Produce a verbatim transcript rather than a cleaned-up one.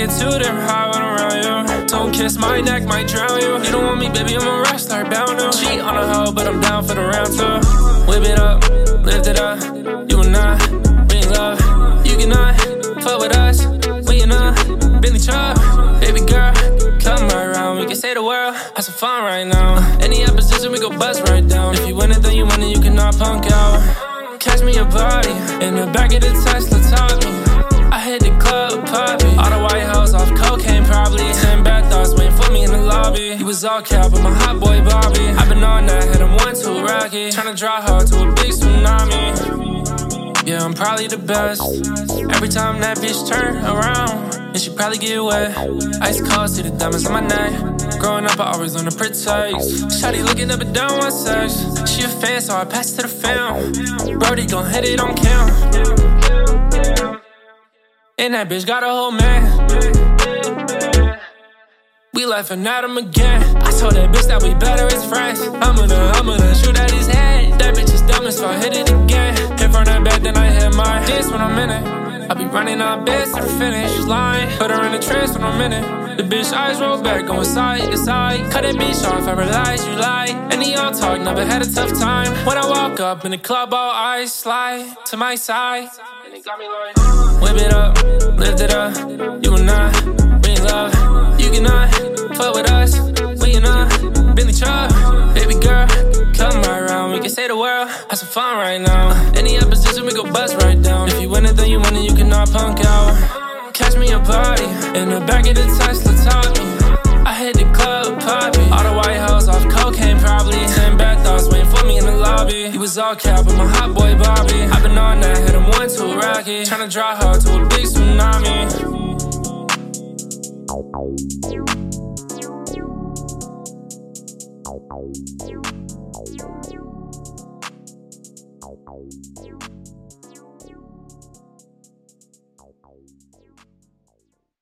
get too damn high when I'm around you. Don't kiss my neck, might drown you. You don't want me, baby, I'm a wrestler, bound to cheat on a hoe, but I'm down for the round two. Whip it up, lift it up. You and I, we in love. You cannot fuck with us. We in a Bentley truck. Baby girl, come right around. We can say the world, have some fun right now. Any opposition, we go bust right down. If you win it, then you win it, you cannot punk out. Catch me a body in the back of the Tesla, top me. I hit the club, poppy. All the White House off cocaine, probably. Ten bad thoughts waiting for me in the lobby. He was all cap, but my hot boy Bobby. I've been on that, hit him one, two, rocky. Tryna draw her to a big tsunami. Yeah, I'm probably the best. Every time that bitch turn around, and she probably get wet. Ice cold, see the diamonds on my neck. Growing up, I always learned to protect. Shawty looking up and down, one sex. She a fan, so I pass it to the fam. Brody gon' hit it on cam. And that bitch got a whole man. We laughing at him again. I told that bitch that we better as friends. I'm gonna, I'm gonna shoot at his head. That bitch is dumb, so I hit it again. Hit from that back, then I hit my this when I'm in it. I be running out best to the finish line. Put her in the trance when I'm in it. The bitch eyes roll back, going side to side. Cut that bitch off, I realize you lie. Any y'all talk, never had a tough time. When I walk up in the club, all eyes slide to my side. Whip it up, lift it up. You and I, we in love. You cannot fuck with us. We in a Bentley truck. Baby girl, come right around. We can say the world, have some fun right now. Any opposition, we go bust right down. If you win it, then you win it, you cannot punk out. Catch me a body in the back of the Tesla, top me. I hit the club, poppy. All the White House off cocaine, probably. Ten bad thoughts waiting for me in the lobby. He was all cap, but my hot boy Bobby. I've been on that, hit him one, two, rocky. Tryna draw her to a big tsunami. Thank you.